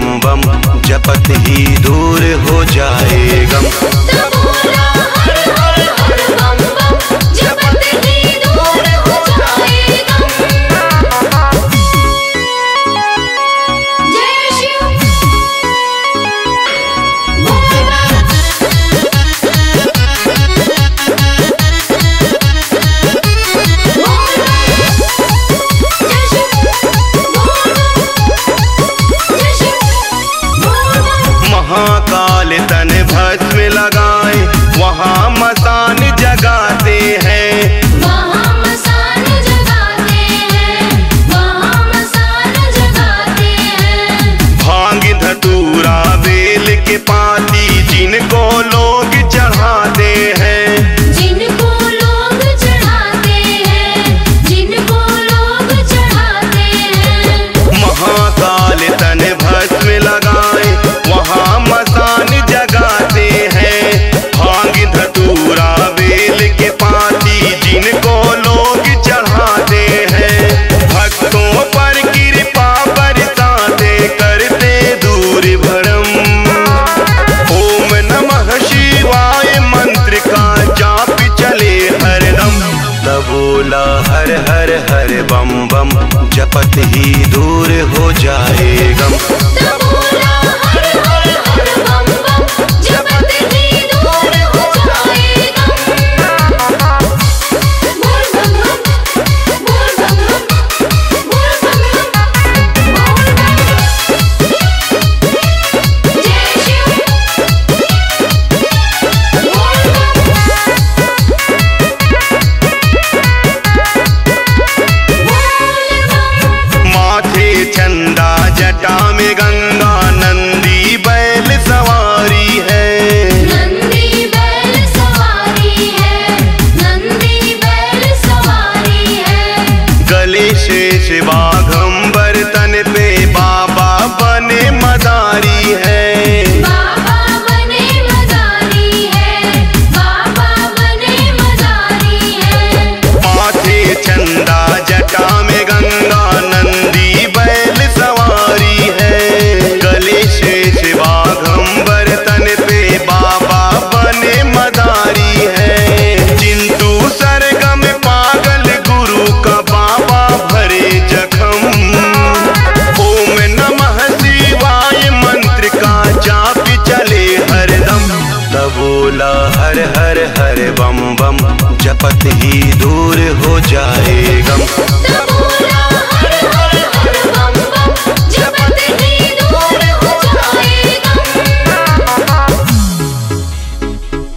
बम बम जपत ही दूर हो जाए गम। बोला हर हर हर बम बम जपत ही दूर हो जाए गम। जय शिव बोल बम। जय शिव बोल बम। जय शिव बोल बम। महाकाल तन भस्म लगाए वहाँ मसान जगाते हैं। वहाँ मसान जगाते हैं, वहाँ मसान जगाते हैं। भांग धतूरा बेल के पाती जिनको लोग चढ़ाते हैं। जिनको लोग चढ़ाते हैं, जिनको लोग चढ़ाते हैं। महाकाल तन भस्म लगाए वहाँ मसान जगाते हैं। भांग धतूरा बेल के पाती जिनको लोग चढ़ाते हैं। भक्तों पर कृपा बरसाते करते दूर भरम। ओम नमः शिवाय मंत्र का जाप चले हरदम। तब बोला हर हर हर बम बम जपत ही दूर हो जाए गम। बोला हर हर हर बम बम जपत ही दूर हो जाए गम। बोल बम बम, बोल बम बम, बोल बम बम, बोल बम। जय शिव बोल बम। माथे चंदा जटा में गंगा नंदी बैल सवारी है। नंदी बैल सवारी है, नंदी बैल सवारी है। गले शेष बाघंबर तन पे बाबा बने मदारी है। बाबा बने मदारी है, बाबा बने मदारी है। माथे चंदा जटा में गंगा नंदी बैल सवारी है। गले शेष बाघंबर तन पे बाबा बने मदारी है। चिंतु सरगम पागल गुरु का बाबा भरे जखम। ओम नमः शिवाय मंत्र का जाप चले हरदम। तब बोला हर हर हर बम बम जपत ही